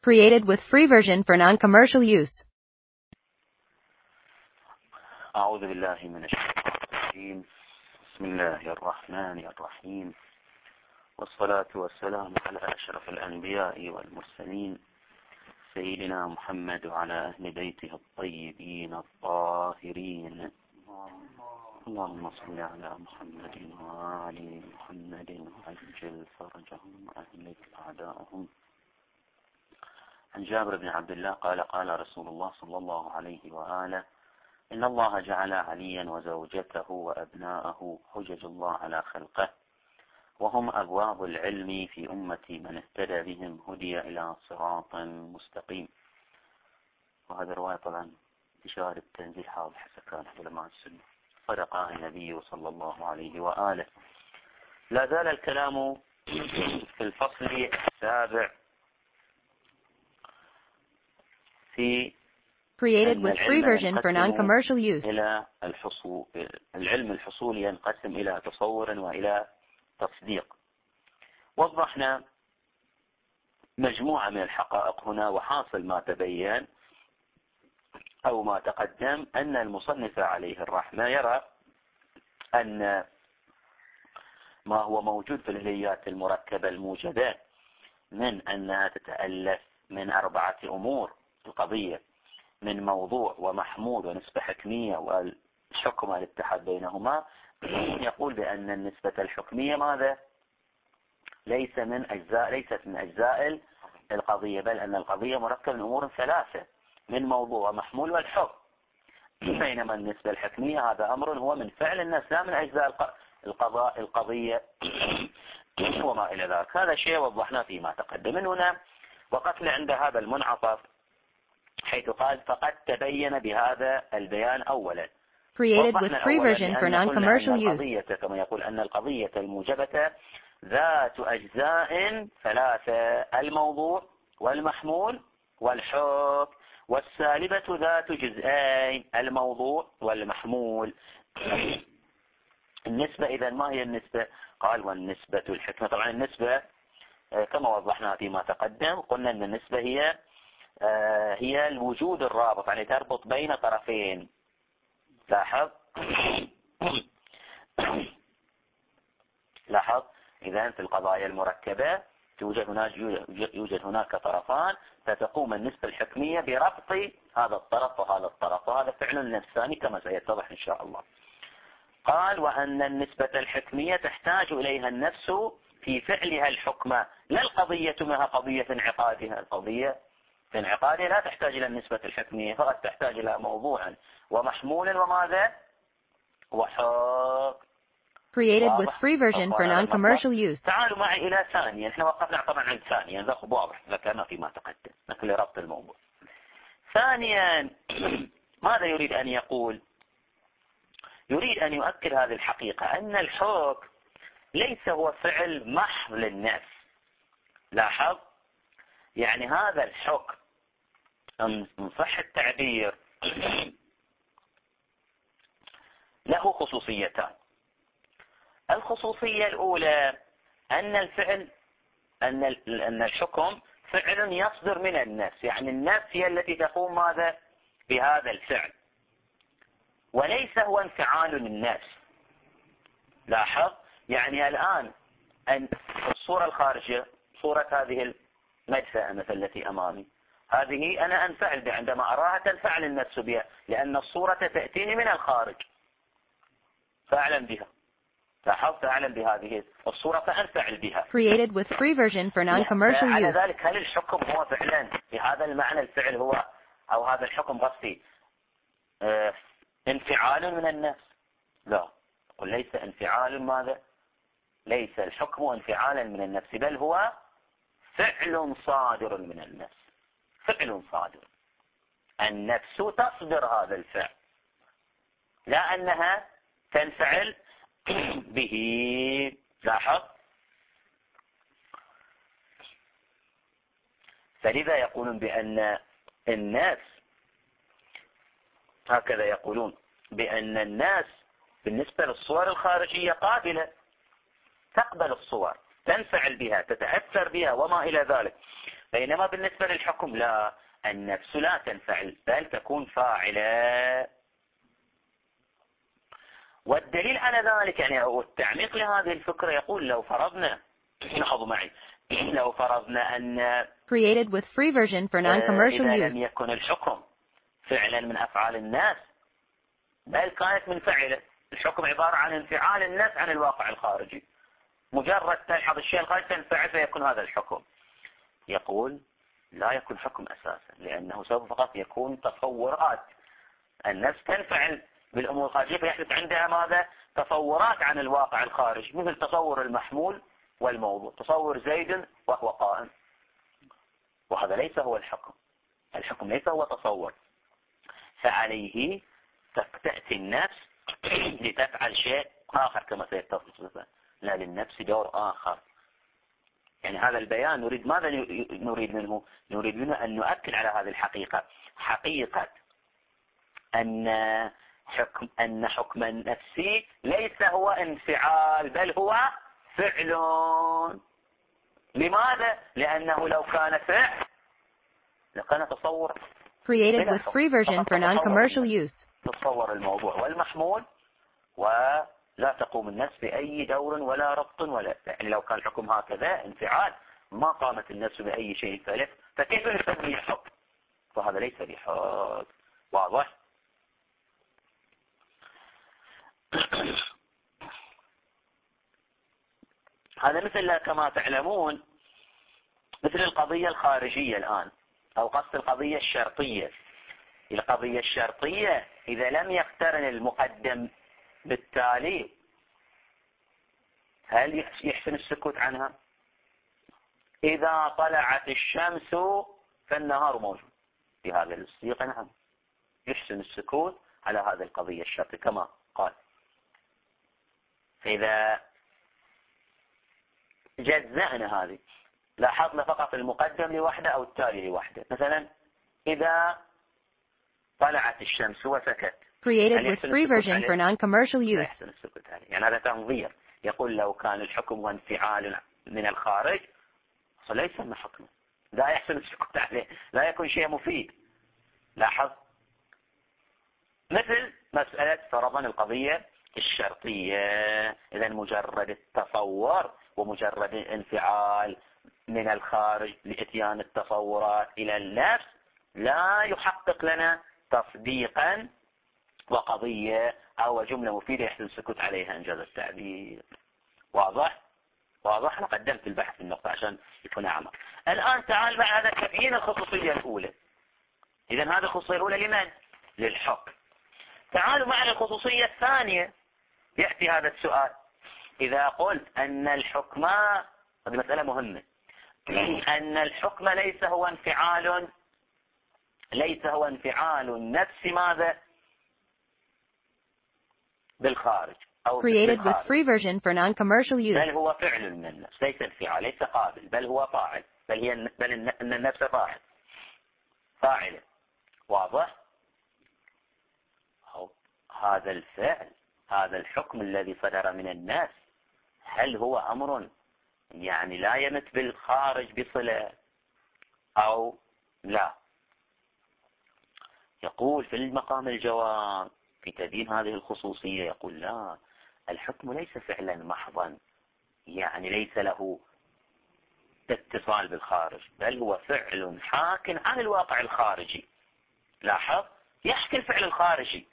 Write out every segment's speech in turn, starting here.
Created with free version for non-commercial use. أعوذ بالله من الشيطان الرجيم. بسم الله الرحمن الرحيم، والصلاة والسلام على أشرف الأنبياء والمرسلين سيدنا محمد وعلى أهل بيته الطيبين الطاهرين. اللهم صل على محمد وآل محمد وعجل فرجهم وأهلك أعداءهم. عن جابر بن عبد الله قال قال رسول الله صلى الله عليه وآله: إن الله جعل عليا وزوجته وأبناءه حجج الله على خلقه، وهم أبواب العلم في أمتي، من اهتدى بهم هدي إلى صراط مستقيم. وهذا رواية طبعا إشارة التنزيل حاضر حسكان علماء السنة. صدق النبي صلى الله عليه وآله. لا زال الكلام في الفصل السابع في Created with free version for non-commercial use. إلى العلم الحصولي ينقسم إلى تصور وإلى تصديق. وضحنا مجموعة من الحقائق هنا، وحاصل ما تبين أو ما تقدم أن المصنف عليه الرحمة يرى أن ما هو موجود في الهيئات المركبة الموجبة من أنها تتألف من 4 أمور: القضية من موضوع ومحمول ونسبة حكمية والحكم والاتحاد بينهما. يقول بأن النسبة الحكمية ماذا؟ ليست من أجزاء القضية، بل أن القضية مركب من أمور 3: من موضوع ومحمول والحكم. بينما النسبة الحكمية هذا أمر هو من فعل الناس، لا من أجزاء القضية وما إلى ذلك. هذا شيء وضحنا فيما تقدم. من هنا وقفنا عند هذا المنعطف حيث قال: فقد تبين بهذا البيان أولا. Created with free version for non-commercial use. كما يقول أن القضية الموجبة ذات أجزاء 3: الموضوع والمحمول والحكم، والسالبة ذات جزئين: الموضوع والمحمول. النسبة إذا ما هي النسبة؟ قال: والنسبة الحكمة. طبعا النسبة كما وضحنا فيما تقدم، قلنا أن النسبة هي الوجود الرابط، يعني تربط بين طرفين. لاحظ إذا في القضايا المركبة يوجد هناك طرفان، فتقوم النسبة الحكمية بربط هذا الطرف وهذا الطرف، وهذا فعل نفساني كما سيتضح إن شاء الله. قال: وأن النسبة الحكمية تحتاج إليها النفس في فعلها الحكمة، لا القضية منها قضية انعقادها. القضية في انعقادها لا تحتاج إلى النسبة الحكمية، فقط تحتاج إلى موضوع ومحمول وماذا؟ وحكم. Created with free version for non-commercial use. تعالوا معي إلى ثانية. احنا وقفنا طبعا عند ثانيا، ذا واضح ذكرنا فيما تقدم لكن لربط الموضوع. ثانيا ماذا يريد أن يقول؟ يريد أن يؤكد هذه الحقيقة، أن الحكم ليس هو فعل محض للنفس. لاحظ يعني هذا الحكم إن صح التعبير له خصوصيتان. الخصوصية الأولى أن الحكم فعل يصدر من النفس، يعني النفس هي التي تقوم ماذا؟ بهذا الفعل، وليس هو انفعال للنفس. لاحظ يعني الآن أن الصورة الخارجية، صورة هذه المدفأة مثل التي أمامي، هذه أنا أنفعل بها، عندما أراها تنفعل النفس بها، لأن الصورة تأتيني من الخارج فأعلم بها. لاحظت أعلم بهذه الصورة فأنفعل بها. Created with free version for non-commercial use. على ذلك هل الحكم هو فعلا بهذا المعنى الفعل هو أو هذا الحكم قصدي انفعال من النفس؟ لا، قل ليس انفعال. ماذا؟ ليس الحكم انفعالا من النفس، بل هو فعل صادر من النفس. فعل صادر، النفس تصدر هذا الفعل، لا أنها تنفعل به. لاحظ فلذا يقولون بأن الناس، هكذا يقولون بأن الناس بالنسبة للصور الخارجية قابلة، تقبل الصور، تنفعل بها، تتأثر بها وما إلى ذلك. بينما بالنسبة للحكم لا، النفس لا تنفعل بل تكون فاعلة. والدليل على ذلك يعني والتعميق لهذه الفكرة يقول لو فرضنا لاحظوا معي لو فرضنا أن Created with free version for non-commercial إذا use. لم يكن الحكم فعلا من أفعال الناس بل كانت منفعلة، الحكم عبارة عن انفعال الناس عن الواقع الخارجي، مجرد تلحظ الشيء الخارجي تنفعل فيكون هذا الحكم. يقول لا يكون حكم أساسا، لأنه سوف فقط يكون تصورات. النفس تنفعل بالأمور الخارجية فيحدث عندها ماذا؟ تصورات عن الواقع الخارجي، مثل تصور المحمول والموضوع، تصور زيد وهو قائم، وهذا ليس هو الحكم. الحكم ليس هو تصور، فعليه تأتي النفس لتفعل شيء آخر كما سيتصل. لا، للنفس دور آخر. يعني هذا البيان نريد ماذا نريد منه؟ نريد منه أن نؤكد على هذه الحقيقة، حقيقة أن حكم النفسي ليس هو انفعال بل هو فعل. لماذا؟ لأنه لو كان فعل لكان تصور. Created with free version for non-commercial use. تتصور الموضوع والمحمول ولا تقوم النفس بأي دور ولا ربط ولا، يعني لو كان الحكم هكذا انفعال ما قامت النفس بأي شيء ثالث، فكيف نسميه حكم؟ فهذا ليس بحق. واضح؟ هذا مثل كما تعلمون مثل القضية الخارجية الآن، أو قصد القضية الشرطية. القضية الشرطية إذا لم يقترن المقدم بالتالي هل يحسن السكوت عنها؟ إذا طلعت الشمس فالنهار موجود، في هذا السياق نعم يحسن السكوت على هذه القضية الشرطية كما قال. فإذا جزأنا هذه لاحظنا فقط المقدم لوحده أو التالي لوحده. مثلا إذا طلعت الشمس وسكت، Created with free version for non-commercial use. يحسن السكوت عليه، يعني هذا تنظير. يقول لو كان الحكم وانفعال من الخارج لا يسمى حكما، لا يحسن السكوت عليه، لا يكون شيء مفيد. لاحظ مثل مسألة فرضا القضية الشرطية، إذا مجرد التصور ومجرد الانفعال من الخارج لإتيان التصورات إلى النفس لا يحقق لنا تصديقا وقضية أو جملة مفيدة يحسن السكوت عليها إنجاز التعبير. واضح؟ واضح. أنا قدمت البحث في النقطة عشان يكون أعمق. الآن تعال مع هذا تبيين الخصوصية الأولى. إذن هذه الخصوصية الأولى لمن؟ للحكم. تعالوا معنا الخصوصية الثانية. يأتي هذا السؤال: إذا قلت أن الحكم، هذه مسألة مهمة، أن الحكم ليس هو انفعال النفس ماذا؟ بالخارج أو Created with بالخارج. free version for non-commercial use. بل هو فعل من النفس، ليس انفعال، ليس قابل، بل هو فاعل، بل أن النفس فاعل. واضح؟ هذا الفعل، هذا الحكم الذي صدر من الناس، هل هو أمر يعني لا يمت بالخارج بصلة أو لا؟ يقول في المقام الجواب في تبيين هذه الخصوصية، يقول لا، الحكم ليس فعلا محضا، يعني ليس له اتصال بالخارج، بل هو فعل حاك عن الواقع الخارجي. لاحظ، يحكي الفعل الخارجي.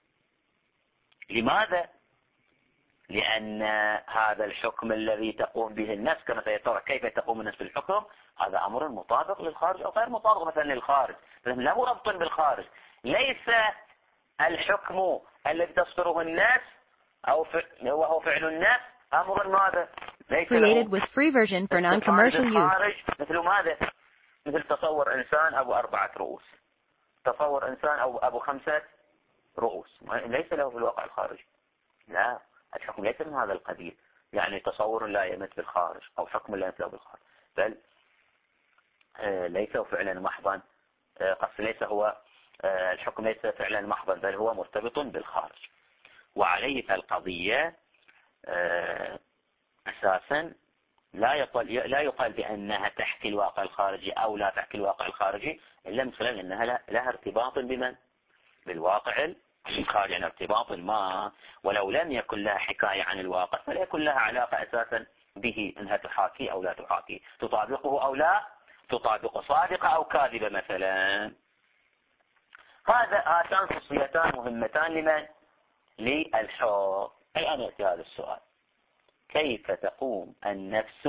لماذا؟ لأن هذا الحكم الذي تقوم به النفس كما سيترى كيف تقوم النفس بالحكم، هذا أمر مطابق للخارج أو غير مطابق مثلا للخارج، له ربط بالخارج. ليس الحكم الذي تصدره الناس أو وهو فعل النفس أمر ماذا؟ ليس Created with free version for non-commercial use. مثل ماذا؟ مثل تصور إنسان أبو 4 رؤوس، تصور إنسان أبو 5 رؤوس، ليس له في الواقع الخارجي. لا، الحكم ليس من هذا القبيل، يعني تصور لا يمت بالخارج أو حكم لا يمت بالخارج، بل ليس فعلا محضا. قصد ليس هو الحكم ليس فعلا محضا، بل هو مرتبط بالخارج. وعليه فالقضية أساسا لا يقال بأنها تحكي الواقع الخارجي أو لا تحكي الواقع الخارجي، إلا من خلال أنها لها ارتباط بمن؟ بالواقع الخارجي، يعني ارتباط ما، ولو لم يكن لها حكاية عن الواقع فلا يكون لها علاقة أساسا به، أنها تحاكي أو لا تحاكي، تطابقه أو لا تطابقه، صادقة أو كاذبة مثلا. هاتان خصوصيتان مهمتان لمن؟ للحكم. الآن يأتي هذا السؤال: كيف تقوم النفس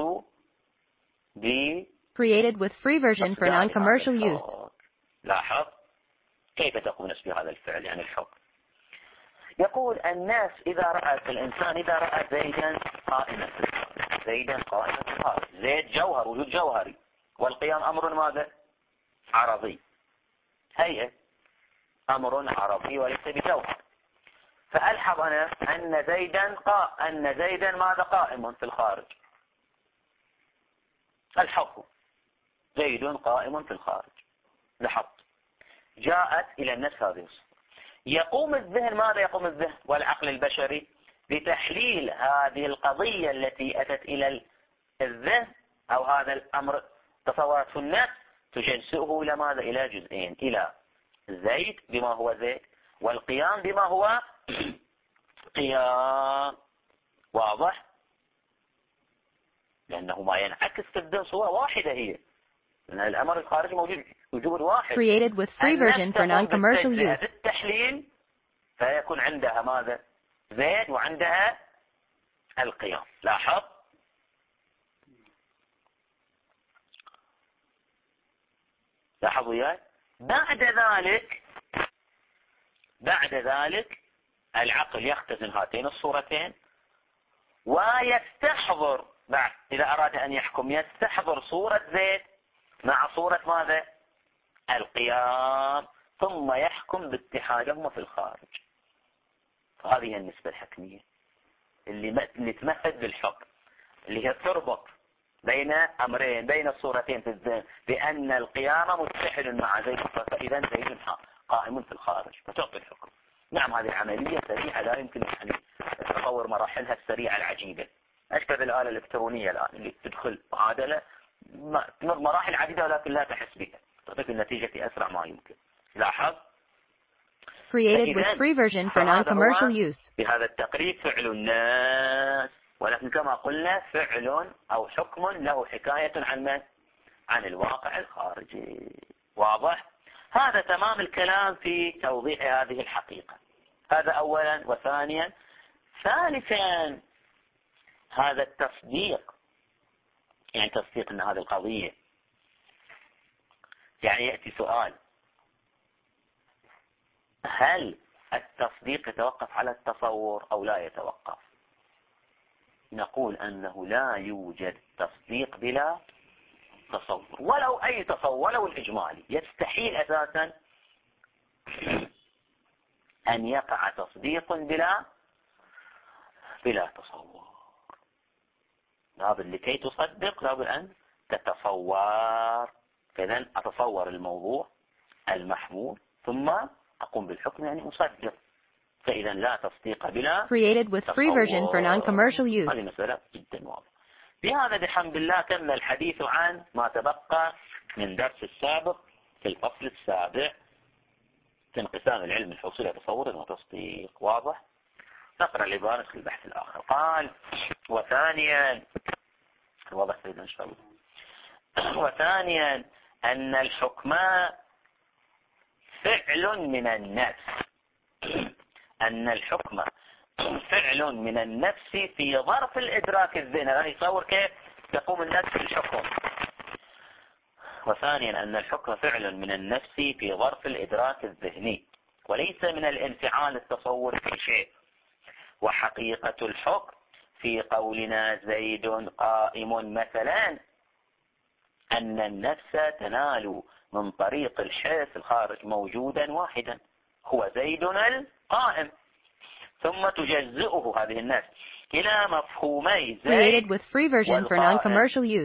Created with free version for non-commercial use. لاحظ كيف تقوم النفس بهذا الفعل، يعني الحكم. يقول النفس الإنسان إذا رأى زيدا قائما في الخارج، زيدا قائما في الخارج، زيد جوهر، وجود جوهري، والقيام أمر ماذا؟ عرضي، هيئة، أمر عرضي وليس بجوهر. فألحظ أنا أن زيدا ماذا؟ قائم في الخارج. الحظ زيد قائم في الخارج، لاحظت، جاءت إلى النفس هذه الصفة. يقوم الذهن، ماذا يقوم الذهن والعقل البشري؟ بتحليل هذه القضية التي أتت إلى الذهن أو هذا الأمر تصورت في النفس، تجزئه إلى ماذا؟ إلى جزئين: إلى زيد بما هو زيد، والقيام بما هو قيام. واضح؟ لأنه ما ينعكس في الذهن صورة واحدة، هي لأن الأمر الخارجي موجود وجود واحد. Created with free version for non-commercial use. التحليل فيكون عندها ماذا؟ زيد، وعندها القيام. لاحظ، لاحظوا وياي. بعد ذلك العقل يختزن هاتين الصورتين ويستحضر، بعد إذا أراد أن يحكم يستحضر صورة زيد مع صورة ماذا؟ القيام، ثم يحكم باتحادهما في الخارج. فهذه النسبة الحكمية اللي تمهد بالحكم، اللي هي تربط بين أمرين، بين الصورتين في الذهن، بأن القيام متحد مع زيد، فإذا زيد قائم في الخارج، فتعطي الحكم. نعم، هذه عملية سريعة لا يمكن أن تصور مراحلها السريعة العجيبة، أشبه بالآلة الإلكترونية الآن اللي تدخل معادلة تمر مراحل عديدة ولكن لا تحس بها، تعطيك النتيجة في أسرع ما يمكن. لاحظ. Created with free version for non-commercial use. بهذا التقريب فعل الناس، ولكن كما قلنا فعل أو حكم له حكاية عن من؟ عن الواقع الخارجي. واضح؟ هذا تمام الكلام في توضيح هذه الحقيقة. هذا أولا. وثانيا، ثالثا، هذا التصديق، يعني تصديق أن هذه القضية، يعني يأتي سؤال: هل التصديق يتوقف على التصور أو لا يتوقف؟ نقول أنه لا يوجد تصديق بلا تصور، ولو أي تصور، ولو الإجمالي، يستحيل أساسا أن يقع تصديق بلا تصور. لابد لكي تصدق لابد أن تتصور. فإذا أتصور الموضوع المحمول ثم أقوم بالحكم، يعني أصدق. فإذا لا تصديق بلا Created with free version for non-commercial use. هذه مسألة جدا واضحة. بهذا بحمد الله تم الحديث عن ما تبقى من درس السابق في الفصل السابع في انقسام العلم الحصول إلى تصور وتصديق. واضح؟ نقرأ العبارة في البحث الآخر. قال: وثانيا، واضح إن شاء الله. وثانيا أن الحكم فعل من النفس، أن الحكم فعل من النفس في ظرف الإدراك الذهني. يعني يتصور كيف تقوم النفس بالحكم. وثانيا أن الحكم فعل من النفس في ظرف الإدراك الذهني، وليس من الانفعال التصور في شيء. وحقيقة الحكم في قولنا زيد قائم مثلا أن النفس تنال من طريق الحس الخارج موجودا واحدا هو زيد القائم، ثم تجزئه هذه النفس إلى مفهومي زيد والقائم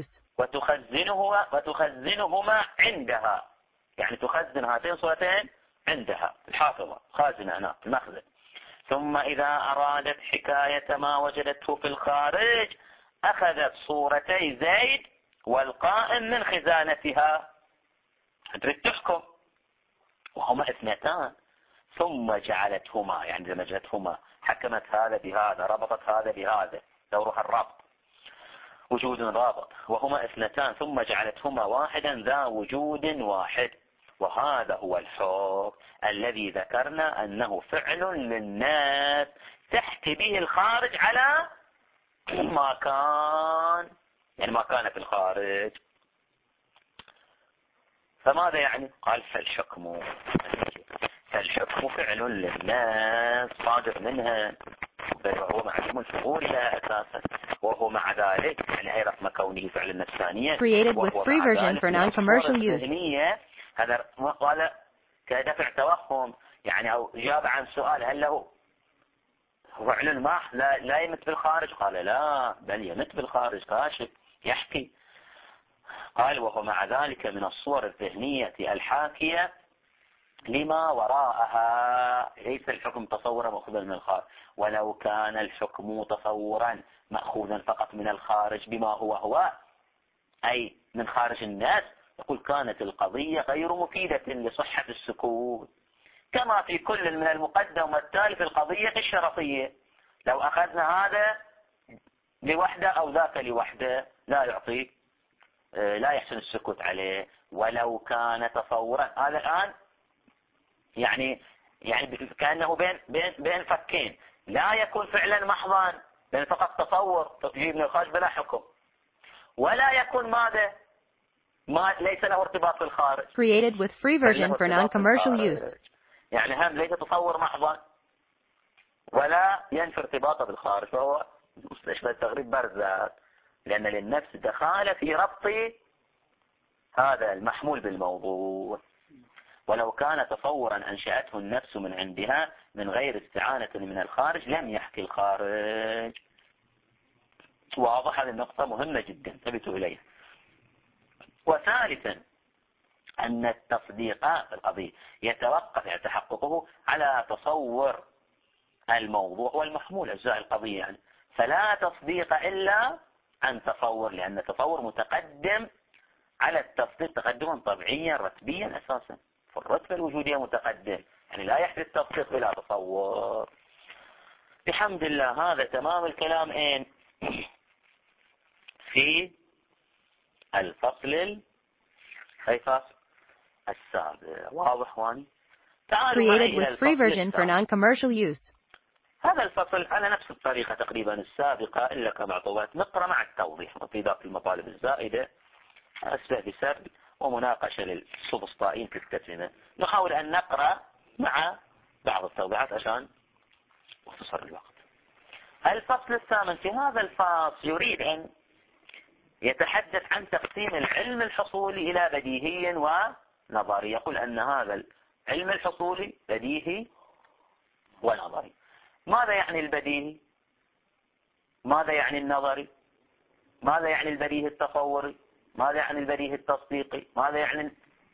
وتخزنهما عندها. يعني تخزن هاتين صورتين عندها الحافظة، خازنة أنا المخزن. ثم إذا أرادت حكاية ما وجدته في الخارج أخذت صورتي زيد والقائم من خزانتها، تريد تحكم، وهما اثنتان، ثم جعلتهما، يعني دمجتهما، حكمت هذا بهذا، ربطت هذا بهذا، دورها الربط، وجود رابط، وهما اثنتان، ثم جعلتهما واحدا ذا وجود واحد. وهذا هو الحكم الذي ذكرنا أنه فعل للناس تحكي به الخارج على ما كان، يعني ما كان في الخارج. فماذا يعني؟ قال فالحكم فعل للناس صادر منها، بل وهو معلوم الفعول لا أساسا، وهو مع ذلك يعني هي رقم كونه فعل النفسانية، Created with free version for non-commercial use. هذا قال كدفع توهم، يعني أو جاب عن سؤال هل له فعل محض لا يمت بالخارج؟ قال لا، بل يمت بالخارج، كاشف يحكي. قال وهو مع ذلك من الصور الذهنية الحاكية لما وراءها، ليس الحكم تصورا مأخوذا من الخارج. ولو كان الحكم تصورا مأخوذا فقط من الخارج بما هو أي من خارج الناس، يقول كانت القضية غير مفيدة لصحة السكوت، كما في كل من المقدم والتالي في القضية الشرطية. لو أخذنا هذا لوحده أو ذاك لوحده لا يعطي، لا يحسن السكوت عليه. ولو كان تصورا، هذا الآن يعني كأنه بين فكين، لا يكون فعلا محضا بل فقط تصور تجيب من الخارج بلا حكم، ولا يكون ماذا ما ليس له ارتباط بالخارج. Created with free version for non-commercial use. يعني هم ليس تصور محضا ولا ينفي ارتباطه بالخارج، فهو مستشبه التغريب برزات، لأن للنفس دخال في ربط هذا المحمول بالموضوع. ولو كان تصورا أنشأته النفس من عندها من غير استعانة من الخارج لم يحكي الخارج. واضح، هذه النقطة مهمة جدا انتبهوا إليها. وثالثا أن التصديق في القضية يتوقف يعني تحققه على تصور الموضوع والمحمول أجزاء القضية، يعني فلا تصديق إلا عن تصور، لأن التصور متقدم على التصديق تقدما طبيعيا رتبيا أساسا، فالرتبة الوجودية متقدم، يعني لا يحدث تصديق بلا تصور. بحمد الله هذا تمام الكلام. إن في الفصل السابع، واضح واني؟ Created with free version for non-commercial use. هذا الفصل على نفس الطريقة تقريبا السابقة إلا كمعطوات، نقرأ مع التوضيح وإضافة المطالب الزائدة، أسباب بسرد ومناقشة للسبسطائين في التتمة. نحاول أن نقرأ مع بعض التوضيحات عشان اختصر الوقت. الفصل الثامن في هذا الفصل يريد أن يتحدث عن تقسيم العلم الحصولي إلى بديهي ونظري. يقول أن هذا العلم الحصولي بديهي ونظري. ماذا يعني البديهي؟ ماذا يعني النظري؟ ماذا يعني البديهي التصوري؟ ماذا يعني البديهي التصديقي؟ ماذا يعني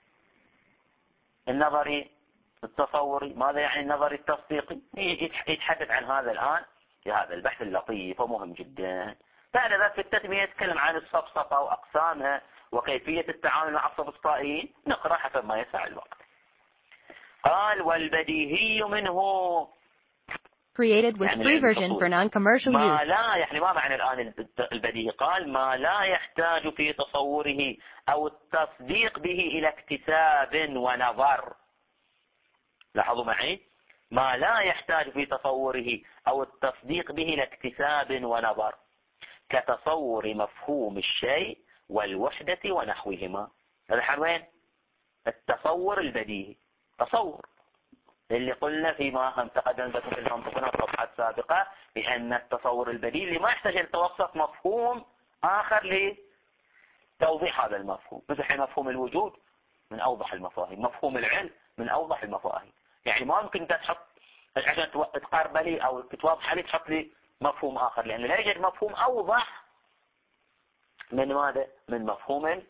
النظري التصوري؟ ماذا يعني النظري التصديقي؟ يتحدث عن هذا الآن في هذا البحث اللطيف ومهم جدا. بعد ذلك في التتمية يتكلم عن السفسطة وأقسامها وكيفية التعامل مع السفسطائيين. نقرأ حسب ما يسع الوقت. قال والبديهي منه Created with free version for non-commercial ما use. لا يعني ما معنى الآن البديهي؟ قال ما لا يحتاج في تصوره أو التصديق به إلى اكتساب ونظر. لاحظوا معي، ما لا يحتاج في تصوره أو التصديق به إلى اكتساب ونظر، كتصور مفهوم الشيء والوحدة ونحوهما. هذا حوين التصور البديهي، تصور اللي قلنا فيما هم تقدم بس في المنطقنا في الصفحات السابقة بأن التصور البديهي اللي ما يحتاج أن يتوصف مفهوم آخر لتوضيح هذا المفهوم، مثل مفهوم الوجود من أوضح المفاهيم، مفهوم العلم من أوضح المفاهيم. يعني ما ممكن تحط عشان تقارب لي أو تتوضح لي تحط لي مفهوم آخر، لأن لا يوجد مفهوم أوضح من ماذا؟ من مفهوم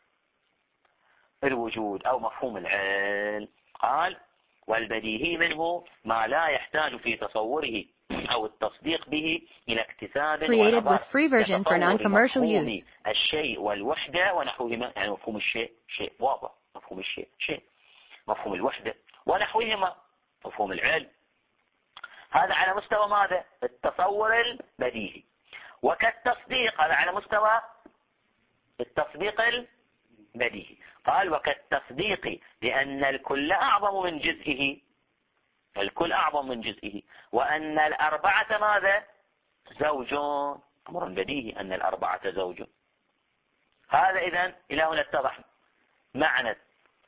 الوجود أو مفهوم العلم. قال والبديهي منه ما لا يحتاج في تصوره أو التصديق به إلى اكتساب Created with ونظر free version for كتصور non-commercial مفهوم use. الشيء والوحدة ونحوهما. يعني مفهوم الشيء شيء واضح، مفهوم الشيء شيء، مفهوم الوحدة ونحوهما مفهوم العلم. هذا على مستوى ماذا؟ التصور البديهي. وكالتصديق هذا على مستوى التصديق البديهي. قال وكالتصديق لأن الكل أعظم من جزئه، الكل أعظم من جزئه، وأن الأربعة ماذا؟ زوج، أمر بديهي أن الأربعة زوج. هذا إذن إلى هنا اتضح معنى.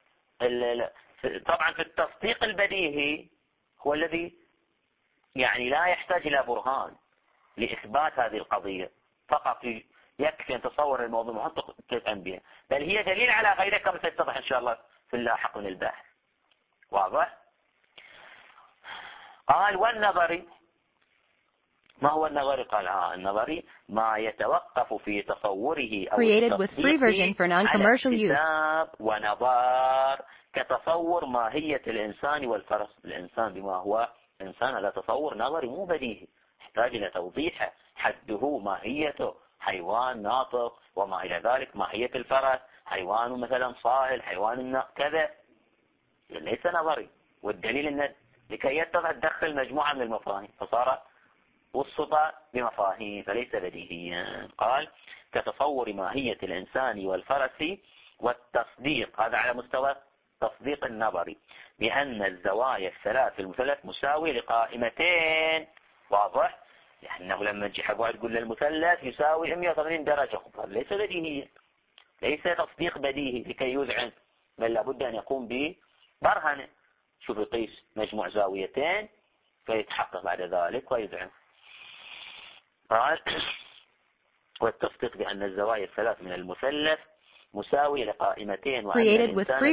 طبعا في التصديق البديهي هو الذي يعني لا يحتاج إلى برهان لإثبات هذه القضية، فقط يكفي أن تصور الموضوع محطق تفهم بها، بل هي دليل على غيره كما سيتضح إن شاء الله في اللاحق من البحث. واضح؟ قال والنظري. ما هو النظري؟ قال النظري ما يتوقف في تصوره أو Created with free version for non-commercial use. على اكتساب ونظار، كتصور ماهية الإنسان والفرس. الإنسان بما هو إنسان هذا تصور نظري مو بديهي، يحتاج إلى توضيحه، حده، ماهيته، حيوان ناطق وما إلى ذلك، ماهية الفرس، حيوان مثلا صاهل، حيوان كذا، ليس نظري. والدليل أن لكي يتضح تدخل مجموعة من المفاهيم فصار وسط بمفاهيم فليس بديهيا. قال كتصور ماهية الإنسان والفرس والتصديق، هذا على مستوى تصديق النظري، بأن الزوايا الثلاث في المثلث مساوية لقائمتين. واضح؟ لأنه لما نجي حق واحد يقول للمثلث يساوي 180 درجة، ليس بديهيا، ليس تصديق بديهي لكي يذعن، بل لابد أن يقوم ببرهنة. شوف يقيس مجموع زاويتين فيتحقق بعد ذلك ويذعن. قال والتصديق بأن الزوايا الثلاث من المثلث مساوية لقائمتين، وأن الإنسان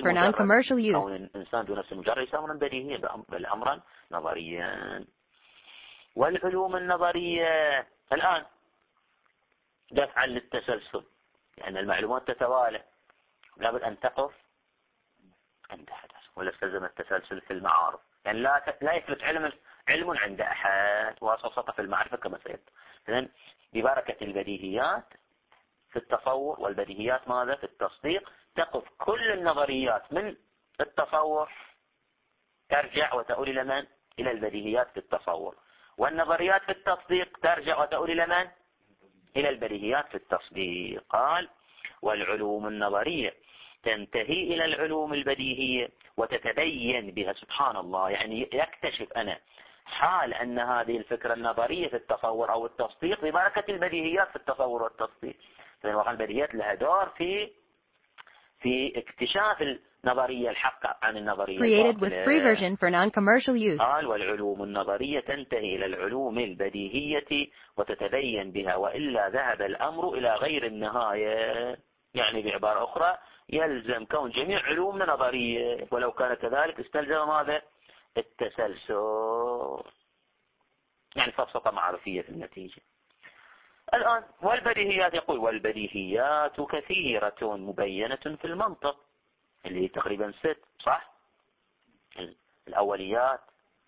دون نفس المجرد أمرا بديهيا بل أمرا نظريا. والعلوم النظرية الآن دفعا للتسلسل، لأن المعلومات تتوالى، لابد أن تقف عند حدث، ولا استلزم التسلسل في المعارف، يعني لا يفلت علم عند أحد وسقط في المعرفة كما سيأتي. إذن ببركة البديهيات في التصور والبديهيات ماذا في التصديق، تقف كل النظريات من التصور ترجع وتؤول إلى من؟ إلى البديهيات في التصور، والنظريات في التصديق ترجع وتؤول إلى من؟ إلى البديهيات في التصديق. قال والعلوم النظرية تنتهي إلى العلوم البديهية وتتبين بها. سبحان الله، يعني يكتشف أنا حال أن هذه الفكرة النظرية في التصور أو التصديق ببركة البديهيات في التصور والتصديق. فإن البديهيات لها دور في اكتشاف النظرية الحقة عن النظرية Created with free version for non-commercial use. قال والعلوم النظرية تنتهي إلى العلوم البديهية وتتبين بها، وإلا ذهب الأمر إلى غير النهاية. يعني بعبارة أخرى يلزم كون جميع علومنا نظرية، ولو كان كذلك استلزم ماذا؟ التسلسل، يعني فلسفة معرفية في النتيجة. الآن والبديهيات، يقول والبديهيات كثيرة مبينة في المنطق، اللي هي تقريبا 6 صح؟ الأوليات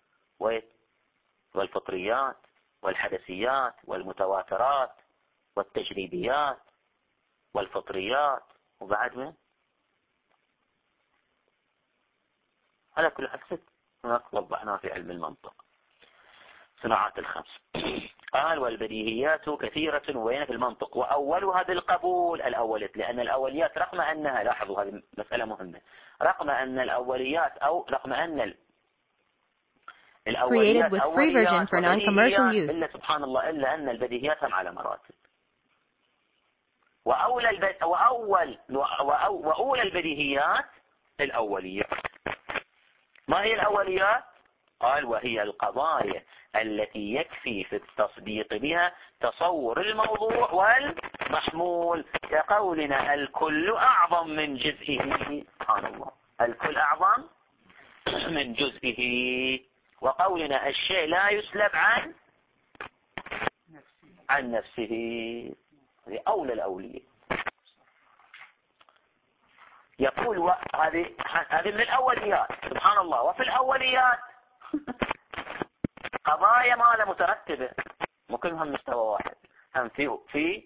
والفطريات والحدثيات والمتواترات والتجريبيات والفطريات، وبعد من على كل حال 6 هناك وضحناه في علم المنطق صناعات الخمس. قال والبديهيات كثيرة مبينة في المنطق، وأولها بالقبول الأوليات، لأن الأوليات رغم أنها، لاحظوا هذه مسألة مهمة، رغم أن الأوليات أو رغم أن الأوليات أوليات وبديهيات، إلا سبحان الله إلا أن البديهيات هم على مراتب، وأول البديهيات الأوليات. ما هي الأوليات؟ قال وهي القضايا التي يكفي في التصديق بها تصور الموضوع والمحمول، كقولنا الكل أعظم من جزئه. سبحان الله، الكل أعظم من جزئه، وقولنا الشيء لا يسلب عن نفسه. هذه أولى الأولية. يقول هذه من الأوليات. سبحان الله، وفي الأوليات قضايا ما مترتبة، مو كلهم مستوى واحد، هم في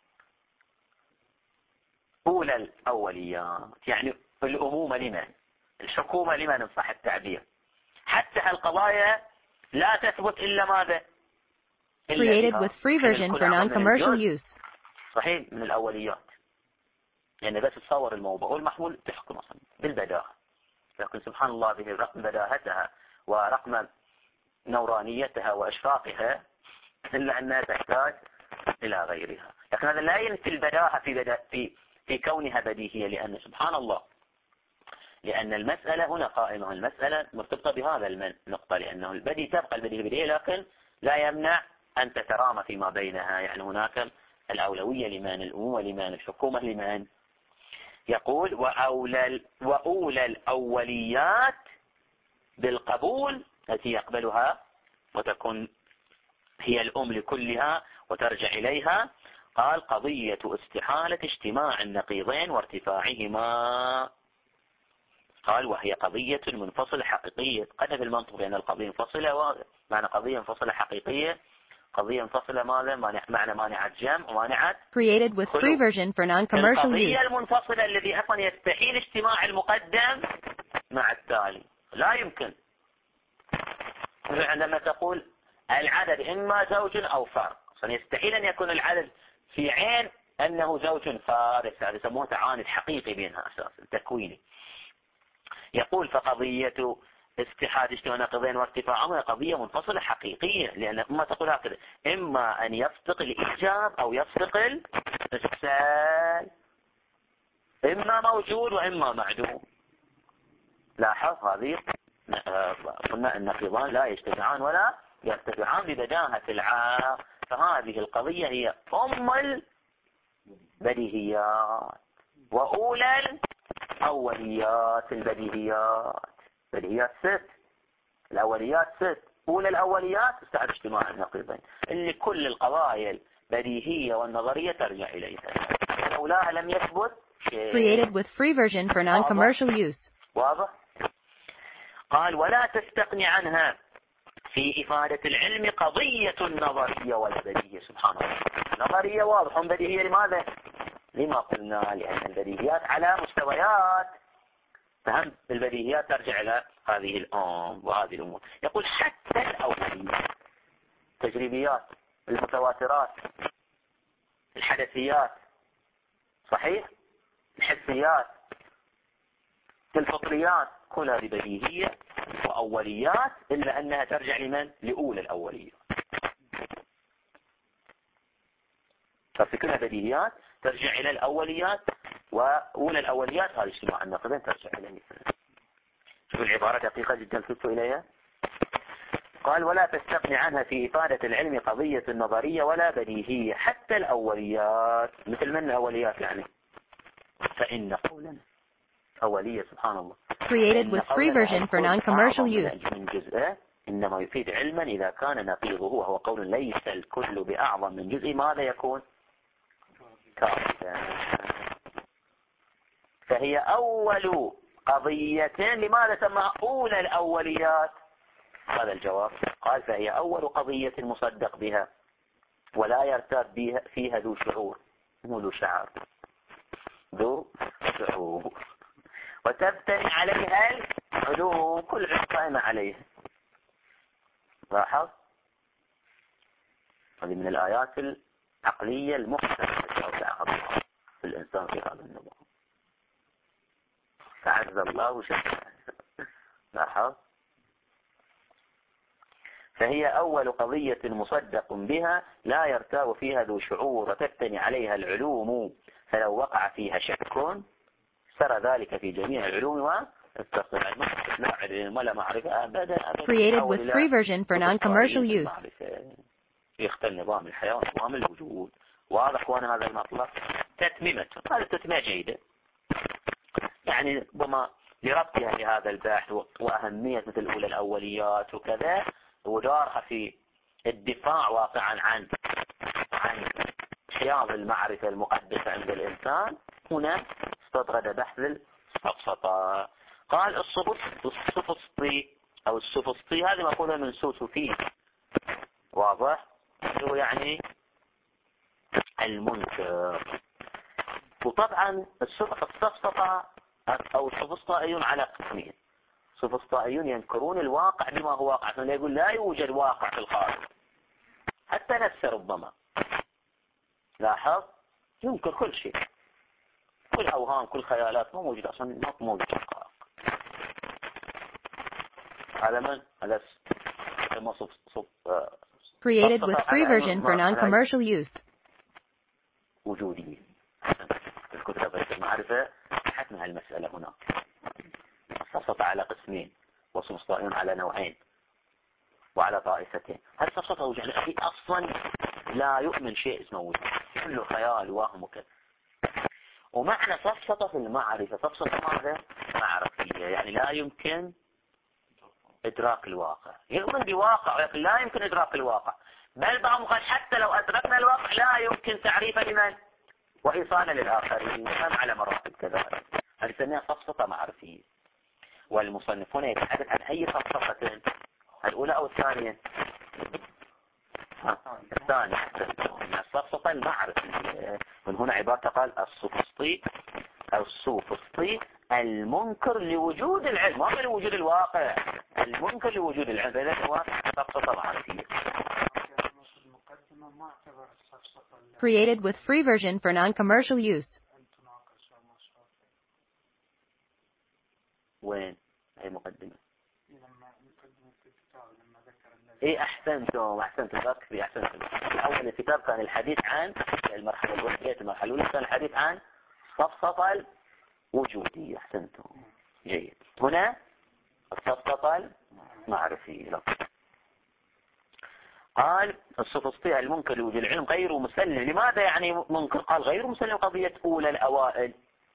أولى الأوليات، يعني الأمومة لمن، الحكومة لمن إن صح التعبير. حتى هالقضايا لا تثبت إلا ماذا؟ Created with free version for non-commercial use. صحيح، من الأوليات، يعني بس تصور الموضوع والمحمول تحكم أصلا بالبداهة. لكن سبحان الله به رقم بداهتها ورقم نورانيتها وإشراقها إلا أنها تحتاج إلى غيرها. لكن هذا لا ينفي البداهة في كونها بديهية، لأن سبحان الله، لأن المسألة هنا قائمة، المسألة مرتبطة بهذا النقطة، لأنه البديهي تبقى البديهية بديهية، لكن لا يمنع أن تترامى فيما بينها. يعني هناك الأولوية لمن، الأمومة لمن، الحكومة لمن. يقول وأولى الأوليات بالقبول التي يقبلها وتكون هي الأم لكلها وترجع إليها. قال قضية استحالة اجتماع النقيضين وارتفاعهما. قال وهي قضية منفصلة حقيقية. قد في المنطق بأن القضية منفصلة، معنى قضية منفصلة حقيقية، قضية منفصلة ماذا؟ معنى مانعة جمع ومانعة Created with free version for non-commercial القضية use. المنفصلة الذي أصلا يستحيل اجتماع المقدم مع التالي، لا يمكن. عندما تقول العدد إما زوج أو فارق، يستحيل أن يكون العدد في عين أنه زوج فارق، هذا يسموه تعاند حقيقي بينها أساسا تكويني. يقول فقضية استحالة اجتماع نقيضين وارتفاعهما قضية منفصلة حقيقية، لأن ما تقول هكذا إما أن يصدق الإيجاب أو يصدق الإرسال، إما موجود وإما معدوم. لاحظ هذه، قلنا النقيضان لا يجتمعان ولا يرتفعان ببداهة العقل. فهذه القضية هي أم البديهيات وأولى الأوليات. بديهيات 6، الأوليات 6. أولى الأوليات استعد اجتماع النقيضين اللي كل القضايا البديهية والنظرية ترجع إليها، لولاها لم يثبت شيء. Created with free version for non-commercial use. واضح؟ قال ولا تستغني عنها في إفادة العلم قضية النظرية والبديهية. سبحان الله، نظرية واضح، بديهية لماذا؟ لما قلنا لأن البديهيات على مستويات، فهم البديهيات ترجع إلى هذه الأم وهذه الأمور. يقول حتى الأوليات، التجريبيات، المتواترات، الحدثيات، صحيح، الحسيات، الفطريات، كلها بديهية وأوليات، إلا أنها ترجع لمن؟ لأولى الأوليات. ففي كلها بديهيات ترجع إلى الأوليات، وأولى الأوليات هذه اجتماع النقيضين ترجع إليه. شوف العبارة دقيقة جدا فزت إليها. قال ولا تستغني عنها في إفادة العلم قضية النظرية ولا بديهية حتى الأوليات. مثل من الأوليات يعني؟ فإن قولنا أولية، سبحان الله. Created with free version for non-commercial use. من جزء إنما يفيد علما إذا كان نقيضه، وهو قول ليس الكل بأعظم من جزء، ماذا يكون؟ كافة. فهي أول قضية. لماذا سمى أولى الأوليات؟ هذا الجواب. قال فهي أول قضية مصدق بها ولا يرتاب فيها ذو شعور، مو ذو شعر، ذو شعور، وتبتني عليها العلوم، كل علم قائمة عليها. لاحظ هذه من الآيات العقلية المحكمة في الإنسان في هذا النظام. فعز الله شكرا. لاحظ فهي أول قضية مصدق بها لا يرتاب فيها ذو شعور، وتبتني عليها العلوم، فلو وقع فيها شك سرى ذلك في جميع العلوم واتصل. لا علم ولا معرفة أبدا. Created with free version for non-commercial use. يختل نظام الحياة ونظام الوجود. واضح وانا هذا المطلب تتميمة. هذا تتمية جيدة، يعني ربما لربطها لهذا البحث وأهمية مثل أولى الأوليات وكذا، ودارها في الدفاع واقعا عن حياض المعرفة المقدسة عند الإنسان. هنا استطرد بحث السفسطة. قال السفسطي أو السفسطي، هذه مأخوذة من سوسوفي، واضح؟ هو يعني المنكر. وطبعا السفسطة أو السفسطائيون على قسمين. السفسطائيون ينكرون الواقع بما هو واقع، فلا يقول لا يوجد واقع في الخارج، حتى نفسه ربما لاحظ ينكر كل شيء، كل أوهام كل خيالات مو موجودة أصلا، ما موجود في الخارج. هذا من؟ هذا Created with free version for non-commercial use. وجودي. الكتب المعرفة بحثنا هالمسألة هناك. السفسطة على قسمين، والسفسطائيون على نوعين وعلى طائفتين. هالسفسطة وجود أخي أصلا لا يؤمن شيء اسمه وجود، كله خيال وهم وكذا. ومعنى سفسطة في المعرفة، سفسطة ماذا؟ معرفية، يعني لا يمكن إدراك الواقع. يؤمن بواقع ولكن لا يمكن إدراك الواقع، بل بعضهم قال حتى لو أدركنا الواقع لا يمكن تعريفه لمن وإيصاله للآخرين، هم على مراتب كذلك. هذه نسميها سفسطة معرفية. والمصنفون يتحدث عن أي سفسطة، الأولى أو الثانية؟ الثانية. السفسطة المعرفية. من هنا عبارة قال السفسطي أو السوفسطي المنكر لوجود العلم، ما لوجود الواقع، المنكر لوجود العلم. إذا هو سفسطة معرفية. Created with free version for non-commercial use. وين أي مقدمة؟ إيه أحسنتم أكثر أحسنتم. أول الكتاب كان الحديث عن المرحلة الأولى، المرحلة الأولى كان الحديث عن سفسطة الوجودية. أحسنتم جيد. هنا السفسطة المعرفية. قال السفسطي المنكر لوجود العلم غير مسلم. لماذا يعني منكر؟ قال غير مسلم قضية أولى الأوائل،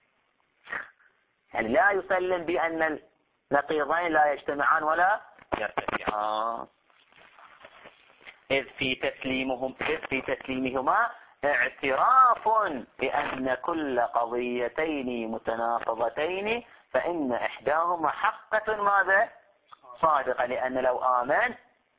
يعني لا يسلم بأن النقيضين لا يجتمعان ولا يرتفعان، إذ في تسليمهما اعتراف بأن كل قضيتين متناقضتين، فإن إحداهما حقة ماذا؟ صادقة، لأن لو آمن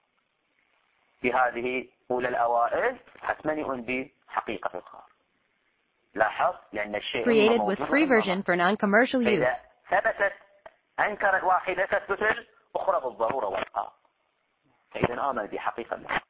بهذه أولى الأوائل حتما يؤمن بحقيقة الخارج. لاحظ لأن الشيء Created with free version for non-commercial use. إذا ثبتت أنكرت واحدة تثبت الأخرى بالضرورة والحق، فإذا آمن بحقيقة الحق.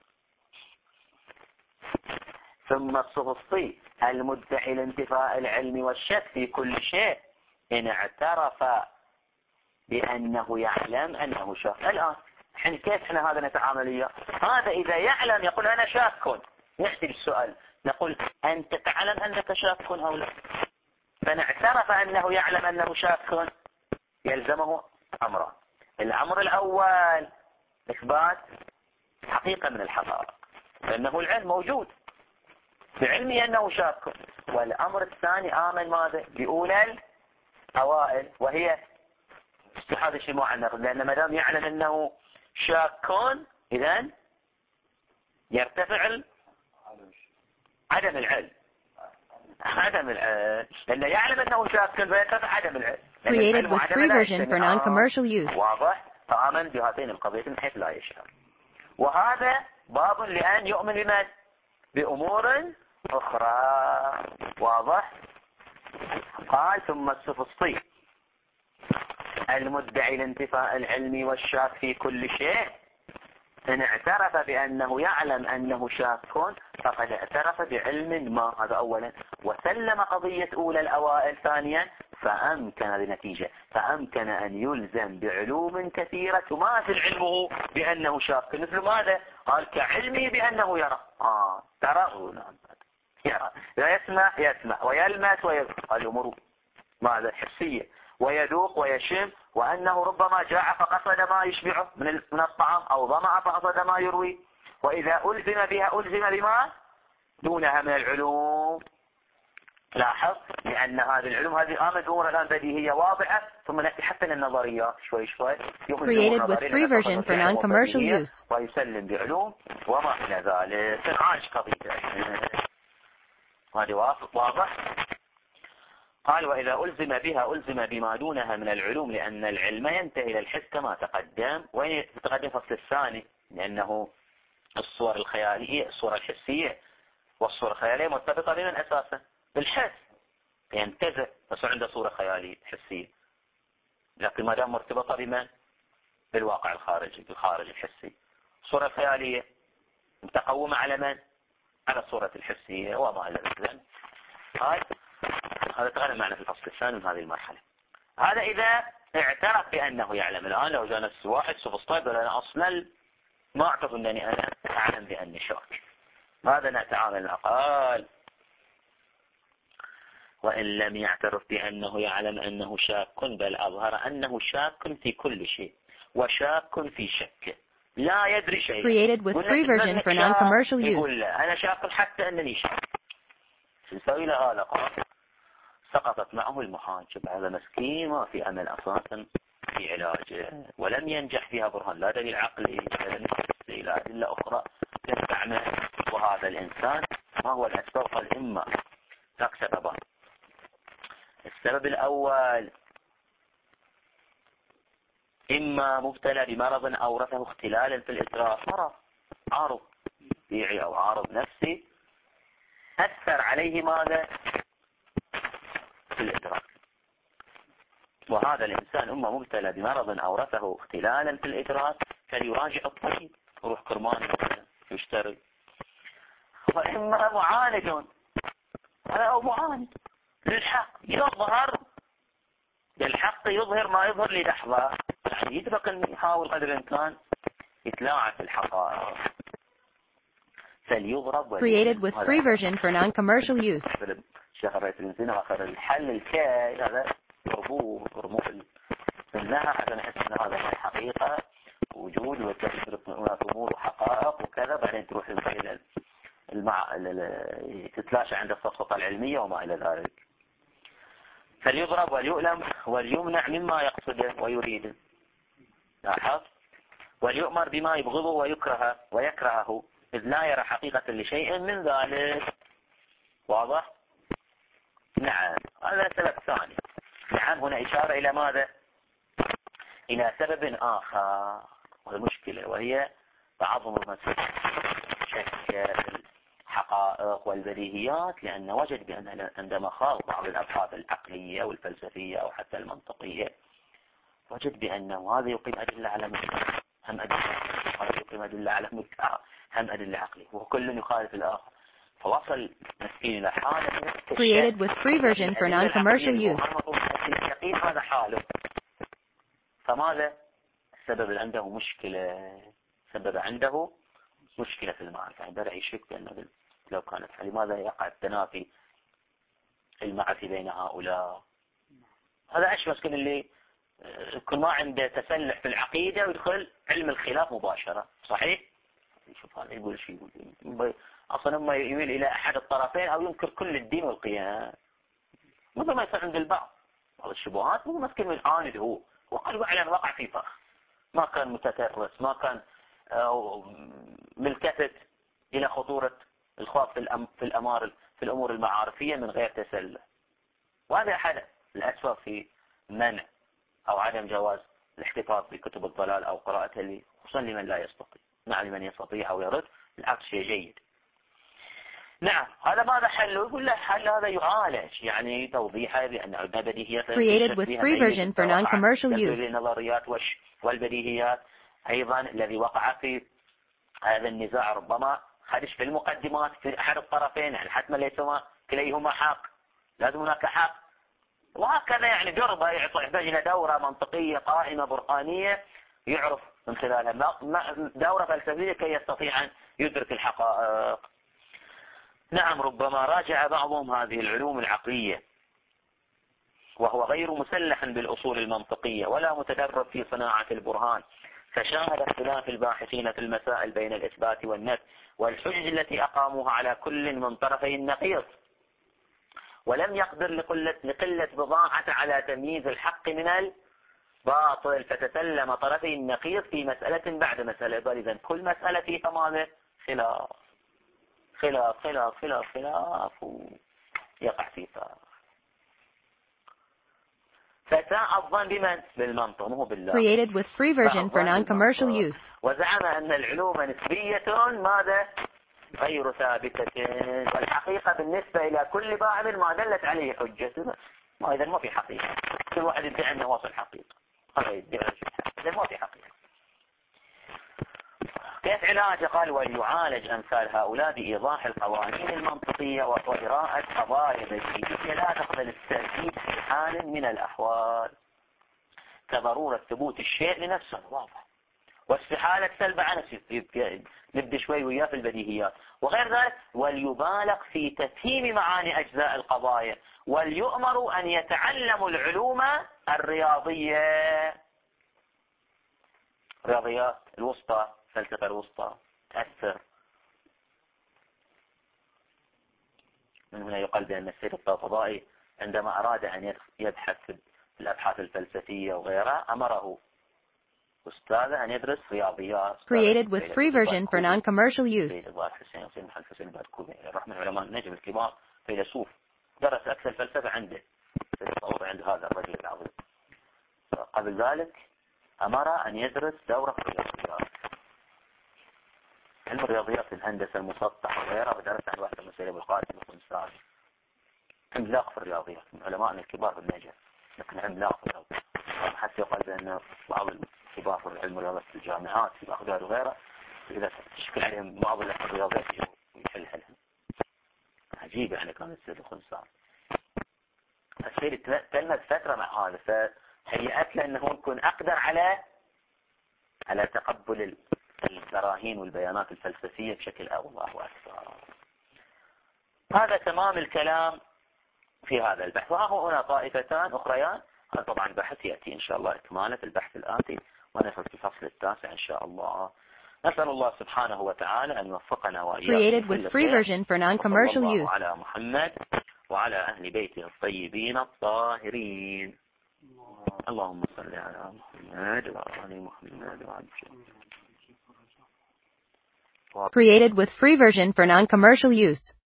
ثم السفسطي المدعي لانتفاء العلم والشك في كل شيء إن اعترف بأنه يعلم أنه شاك. الآن حين كيف احنا هذا نتعامل إياه؟ هذا إذا يعلم يقول أنا شاك، نحسب السؤال نقول أنت تعلم أنك شاك أو لا؟ فنعترف أنه يعلم أنه شاك يلزمه أمران. الأمر الأول إثبات حقيقة من الحقائق، فإنه العلم موجود بعلمي أنه شاك. والأمر الثاني آمن ماذا؟ بأولى الأوائل، وهي استحاضة شموع النقل، لأن ما دام يعلم أنه شاك إذن يرتفع عدم العلم، لأنه يعلم أنه شاك فيرتفع عدم العلم. Created with free version for non-commercial use. واضح؟ فآمن بهاتين القضيتين حيث لا يشعر. وهذا باب لأن يؤمن بمن؟ بأمور أخرى. واضح؟ قال ثم السفسطي المدعي لانتفاء العلم والشاك في كل شيء إن اعترف بأنه يعلم أنه شاك فقد اعترف بعلم ما، هذا أولا، وسلم قضية أولى الأوائل ثانيا، فأمكن بنتيجة فأمكن أن يلزم بعلوم كثيرة تماثل علمه بأنه شاك. مثل ماذا؟ قال كعلمي بأنه يرى، ترى يرى، لا يسمع ويلمس الأمور ماذا؟ حسية، ويذوق ويشم، وأنه ربما جاع فقصد ما يشبعه من الطعام، أو ظمأ فقصد ما يروي. وإذا ألزم بها ألزم بما دونها من العلوم. لاحظ لأن هذه العلوم هذه آمد أمور الآن بديهية واضحة، ثم نأتي حتى للنظريات شوي Created with free version for non-commercial use. ويسلم بعلوم وما إلى ذلك. تنعاش قضية هذه واضح. قال وإذا ألزم بها ألزم بما دونها من العلوم، لأن العلم ينتهي إلى الحس كما تقدم. وين تقدم فصل الثاني؟ لأنه الصور الخيالية، الصورة الحسية والصورة الخيالية مرتبطة بمن أساسا؟ بالحس، ينتزع يصير عنده صورة خيالية حسية، لكن ما دام مرتبطة بمن؟ بالواقع الخارجي، بالخارج الحسي. الصورة الخيالية متقومة على من؟ على الصورة الحسية وما إلى ذلك. هذا تغنى معنا في الفصل الثاني من هذه المرحلة. هذا إذا اعترف بأنه يعلم. الآن لو جاء نفس واحد سوفسطايد قال أنا أصلا ما أعتقد أنني أنا أعلم بأني شاك، ماذا نتعامل؟ قال وإن لم يعترف بأنه يعلم أنه شاك، بل أظهر أنه شاك في كل شيء وشاك في شكه لا يدري شيئا. Created with free version for non-commercial use. يقول لا أنا شاك حتى أنني شاك. نسوي له هذا؟ قال سقطت معه المحاجب، هذا مسكين ما في أمل أساسا في علاجه، ولم ينجح فيها برهان، لا دليل عقلي لا أدلة أخرى تستعمل. وهذا الإنسان ما هو الأسباب؟ قال إما ذاك سببان. السبب الأول إما مبتلى بمرض أورثه اختلالا في الإدراك، مرض عارض طبيعي أو عارض نفسي أثر عليه ماذا؟ في الإدراك. وهذا الإنسان إما مبتلى بمرض أورثه اختلالا في الإدراك فليراجع الطبيب، يروح كرمان يشتري. وإما معاند، هذا أو معاند للحق، يظهر للحق، يظهر ما يظهر للحظة، يعني يدرك أن يحاول قدر الإمكان يتلاعب في الحقائق. فليضرب. Created with free version for non-commercial use. شهر رئيس الإنسان آخر الحل الكاي هذا يربوه في النهر حتى نحس أن هذا الحقيقة وجود، وتدرك هناك أمور وحقائق وكذا، بعدين تروح إلى تتلاشى عند السقطة العلمية وما إلى ذلك. فليضرب وليؤلم وليمنع مما يقصده ويريده. لاحظ، وليؤمر بما يبغضه ويكرهه إذ لا يرى حقيقة لشيء من ذلك. واضح؟ نعم، هذا سبب ثاني. نعم، هنا إشارة إلى ماذا؟ إلى سبب آخر والمشكلة، وهي تعظم المسألة شك الحقائق والبديهيات، لأن وجد بأن عندما خاض بعض الأبحاث العقلية والفلسفية أو حتى المنطقية وجد بأنه هذا يقيم أدلة على مكتار، هم أدلة، هذا يقيم أدلة على مكتار، هم أدلة عقلية، وكل يخالف الآخر. فوصل مسكين إلى حالة Created with free version for non-commercial use. اليقين هذا حاله. فماذا؟ سبب عنده مشكلة، سبب عنده مشكلة في المعرفة، بدأ يشك بأنه لو كانت، لماذا يقع التنافي المعرفي بين هؤلاء؟ هذا أشبه مسكين اللي كل ما عنده تسلح في العقيدة ويدخل علم الخلاف مباشرة. صحيح؟ يشوف هذا يقول شيء، يقول أصلا ما يميل إلى أحد الطرفين أو ينكر كل الدين والقيام، مثل ما يصير عند البعض بعض الشبهات. مو مسكين من عاند هو، وقلبه على وقع في فخ، ما كان متكرس، ما كان ملتفت إلى خطورة الخوف في الأمور المعارفية من غير تسلح. وهذا أحد الأسباب في منع أو عدم جواز الاحتفاظ بكتب الضلال أو قراءتها، خصوصا لمن لا يستطيع. مع لمن يستطيع أو يرد بالعكس شيء جيد. نعم، هذا ماذا حله؟ يقول له حل هذا يعالج، يعني توضيحه بأن عندنا بديهيات Created with free version for non-commercial use. النظريات والبديهيات. أيضا الذي وقع في هذا النزاع ربما خدش في المقدمات في أحد الطرفين، يعني حتما ليسما كليهما حق، لازم هناك حق، وهكذا يعني جربة يحتاج إلى دورة منطقية قائمة برهانية يعرف من خلالها، دورة فلسفية كي يستطيع أن يدرك الحقائق. نعم، ربما راجع بعضهم هذه العلوم العقلية وهو غير مسلح بالأصول المنطقية ولا متدرب في صناعة البرهان، فشاهد اختلاف الباحثين في المسائل بين الإثبات والنفي والحجج التي أقاموها على كل من طرفي النقيض، ولم يقدر لقلة بضاعة على تمييز الحق من الباطل، فتسلم طرفي النقيض في مسألة بعد مسألة. إذن كل مسألة فيها ماذا؟ خلاف خلاف خلاف خلاف خلاف، يقع في فارق. فساء الظن بمن؟ بالمنطق مو بالله. Created with free version for non-commercial use. وزعم أن العلوم نسبية ماذا؟ غير ثابتة، والحقيقة بالنسبة إلى كل باعث ما دلت عليه حجة. ما إذا ما في حقيقة، كل واحد يدعي أنه وصل حقيقة، هذا يدعي إذا ما في حقيقة. كيف علاجه؟ قال وليعالج أمثال هؤلاء بإيضاح القوانين المنطقية وقراءة قضايا مجيئة لا تقبل التأكيد في حال من الأحوال، كضرورة ثبوت الشيء لنفسه واضح، واستحالة سلب عن نفسه، نبدأ شوي وياه في البديهيات وغير ذلك. وليبالغ في تفهيم معاني أجزاء القضايا، وليؤمروا أن يتعلموا العلوم الرياضية، الرياضيات الوسطى، الفلسفة الوسطى تأثر. من هنا يقال بأن السيد الطباطبائي عندما أراد أن يبحث في الأبحاث الفلسفية وغيرها أمره أستاذه أن يدرس رياضيات. Created with free version for non-commercial use. سيد الله الحسين وسيد محمد الحسين بعد كوبي رحمة العلماء النجم الكبار فيلسوف درس أكثر فلسفة عنده عند هذا الرجل العظيم. قبل ذلك أمر أن يدرس دورة في الرياضيات، علم الرياضيات في الهندسة المسطحة وغيرها، ودرس عن واحد من سيد القاسم الخنساني عملاق في الرياضيات من علمائنا الكبار في النجف، لكن عملاق في الرياضيات. حتى يقال بأن بعض الكبار في علم الرياضيات في الجامعات في بغداد وغيرها إذا تشكل عليهم بعض الرياضيات يحلها لهم. عجيب يعني كان السيد الخنساني. السيد تلمذ فترة مع هذا فهيأت له أنه يكون أقدر على تقبل البراهين والبيانات الفلسفية بشكل الله أكبر. هذا تمام الكلام في هذا البحث. وها هنا طائفتان أخريان، هذا طبعا بحث يأتي إن شاء الله إكماله في البحث الآتي ونفذ في الفصل التاسع إن شاء الله. نسأل الله سبحانه وتعالى أن يوفقنا وإياكم. Created with free version for non-commercial use. على محمد وعلى أهل بيته الطيبين الطاهرين. اللهم صل على محمد وعلى آل محمد وعلى Created with free version for non-commercial use.